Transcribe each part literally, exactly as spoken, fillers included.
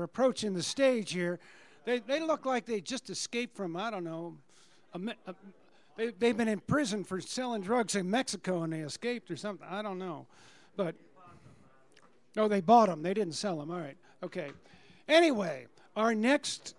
approaching the stage here. They they look like they just escaped from, I don't know, a, a, they, they've been in prison for selling drugs in Mexico and they escaped or something. I don't know. But, no, they bought them. They didn't sell them. All right. Okay. Anyway, our next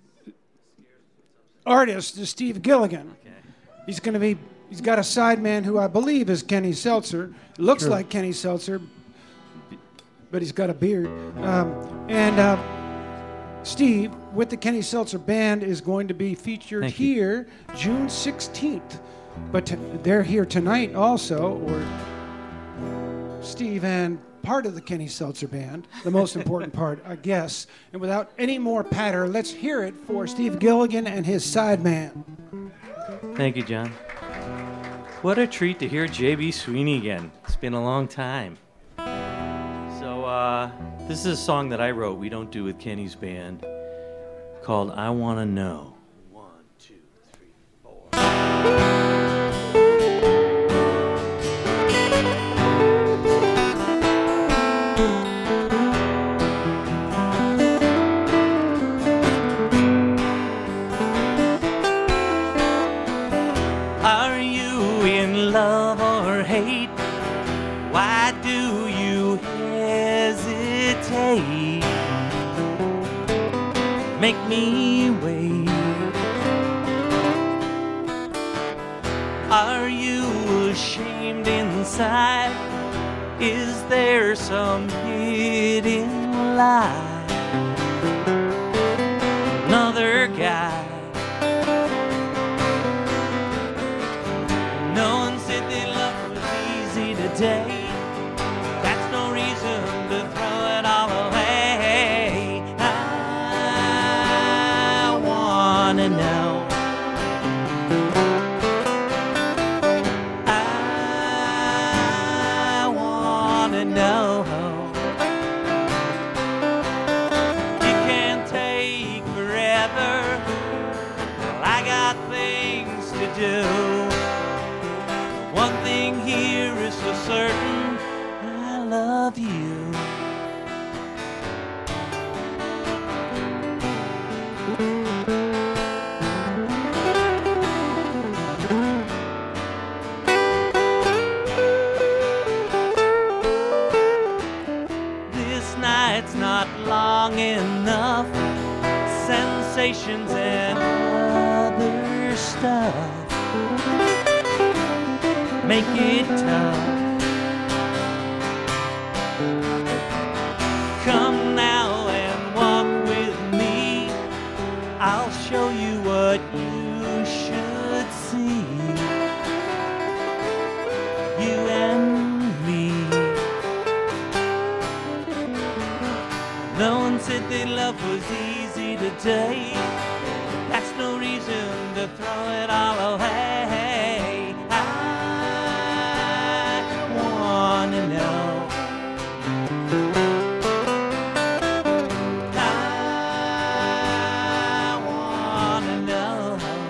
artist is Steve Gilligan. Okay. He's going to be, he's got a sideman who I believe is Kenny Seltzer. Looks True. like Kenny Seltzer, but he's got a beard. Um, and uh, Steve, with the Kenny Seltzer Band, is going to be featured Thank here you. June sixteenth. But t- they're here tonight also, or Steve and part of the Kenny Seltzer Band, the most important part, I guess. And without any more patter, let's hear it for Steve Gilligan and his sideman. Thank you, John. What a treat to hear J B. Sweeney again. It's been a long time. So, uh, this is a song that I wrote, we don't do with Kenny's band, called I Wanna Know. One, two, three, four. Are you in love or hate? Why do you hesitate? Make me wait. Are you ashamed inside? Is there some hidden lie? Another guy. No one said that love was easy today. That's no reason to throw it all away. I wanna know. I wanna know. You can't take forever. Well, I got things to do. One thing here is for certain, I love you. This night's not long enough, sensations and other stuff make it tough. Come now and walk with me. I'll show you what you should see. You and me. No one said that love was easy today. That's no reason to throw it all away. Wanna know. I wanna know.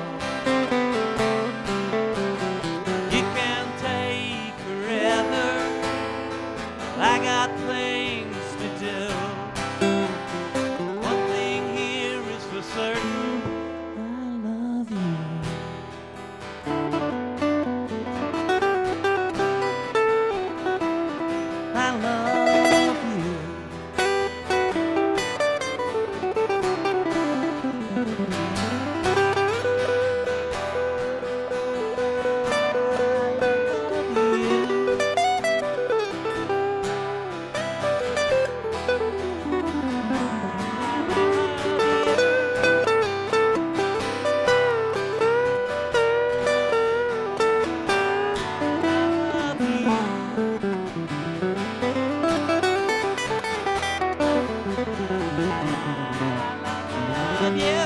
You can't take forever. I got things to do. One thing here is for certain, I love you. I love you. Love you.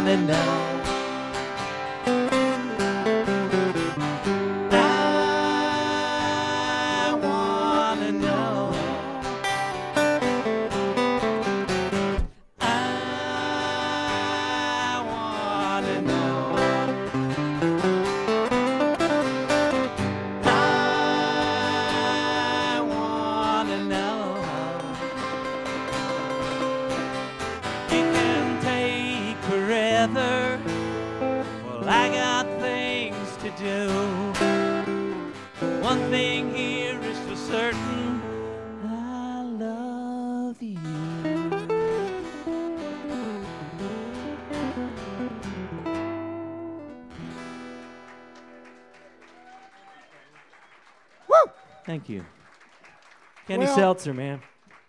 wanna know. I wanna know. I wanna know. I wanna know. It can take forever. Well, I got things to do. One thing here is for certain. I love you. Woo! Thank you. Kenny Well- Seltzer, man.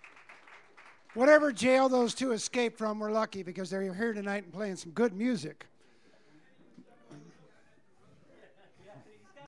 Whatever jail those two escaped from, we're lucky because they're here tonight and playing some good music.